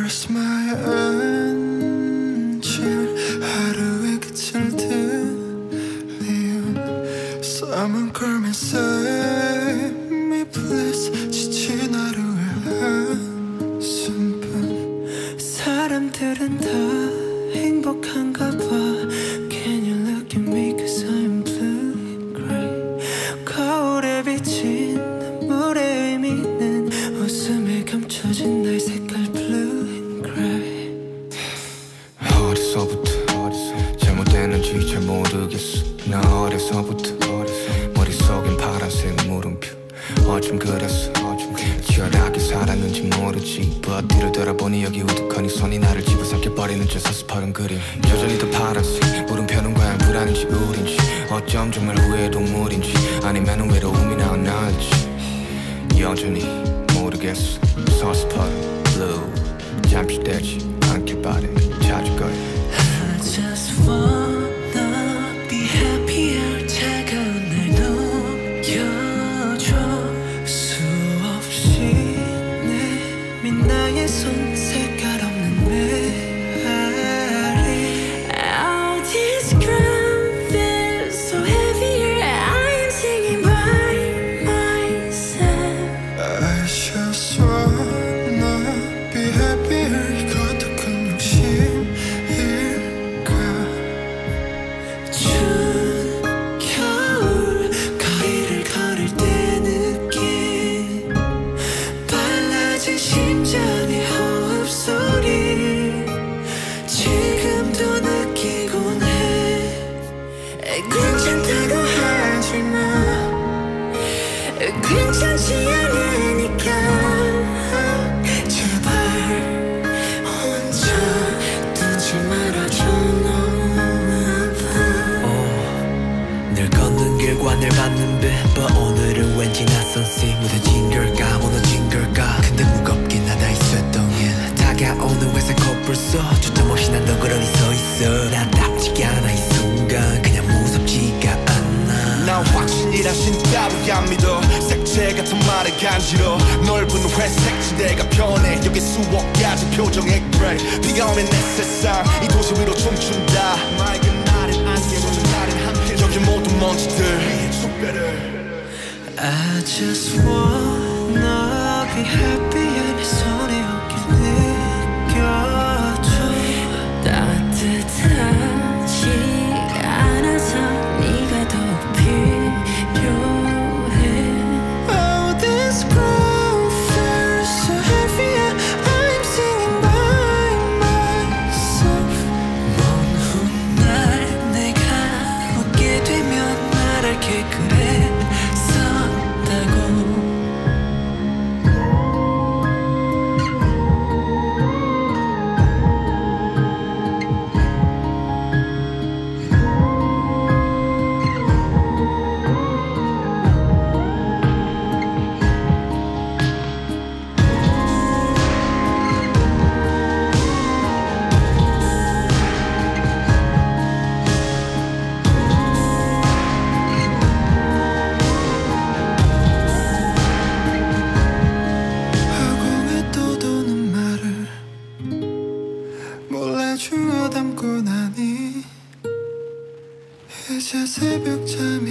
Where's my engine? 하루의 끝을 들리운 Someone call me, save me please. 지친 하루의 한숨뿐. 사람들은 다 행복한가 봐. Can you look at me cause I'm blue and gray. 거울에 비친 눈물의 의미는 웃음에 감춰진 나의 색깔 blue and gray. 어디서부터 잘못됐는지 잘 모르겠어. 나 어려서부터 머릿속엔 파란색 물음표. 어쩜 그랬어 치열하게 살았는지 모르지. But 뒤를 돌아보니 여기 우두커니 손이 나를 집어삼켜버리는 저 서스퍼른 그림. 여전히 더 파란색 물음표는 과연 불안인지 우린지. 어쩜 정말 후회의 동물인지 아니면 외로움이 나올지 여전히 모르겠어. 서스퍼른 blue 잠시 되지 않길 바래. 찾을 거야. I just wanna be happier. 차가운 날 녹여줘. 수없이 내민 나의 손 색깔 없는 메아리. All this ground feels so heavier. I am singing by myself. I just wanna be happier. 이것도 큰 욕심일까. 추운 겨울 거리를 걸을 때 느낀 빨라진 심장의 호흡소리 지금도 느끼곤 해. 괜찮다고 하지마. 괜찮지 않으니까 제발 혼자 두지 말아줘. 너무 아파. 늘 걷는 길과 늘 받는 빛 But 오늘은 왠지 낯선 씨. 무뎌진 걸까 무너진 걸까. 근데 무겁긴 하다 있었던 일. 다가오는 회색 코뿔 속 주점 없이 난 덩그러니 서있어. 나답지 않아 이 순간 그냥 무섭지가 않아. 난 확신이란 신 따위 안 믿어. 색채 같은 말에 간지러. 넓은 회색 지대가 변해. 여기 수억 가지 표정의 그레이. 비가 오면 내 세상 이 도시 위로 춤춘다. 맑은 날엔 안개 젖은 날엔 함께. 여기 모든 먼지들 숙배를. I just wanna be happy. 내 손에 어깨 느껴줘. 따뜻하지 않아서 네가 더 필요해. Oh, this ground feels so heavy. I'm singing by myself. 먼 훗날 내가 웃게 되면 말할게 그랬었다고. 허공에 떠도는 말을 몰래 주워 담고 나니 이제 새벽잠이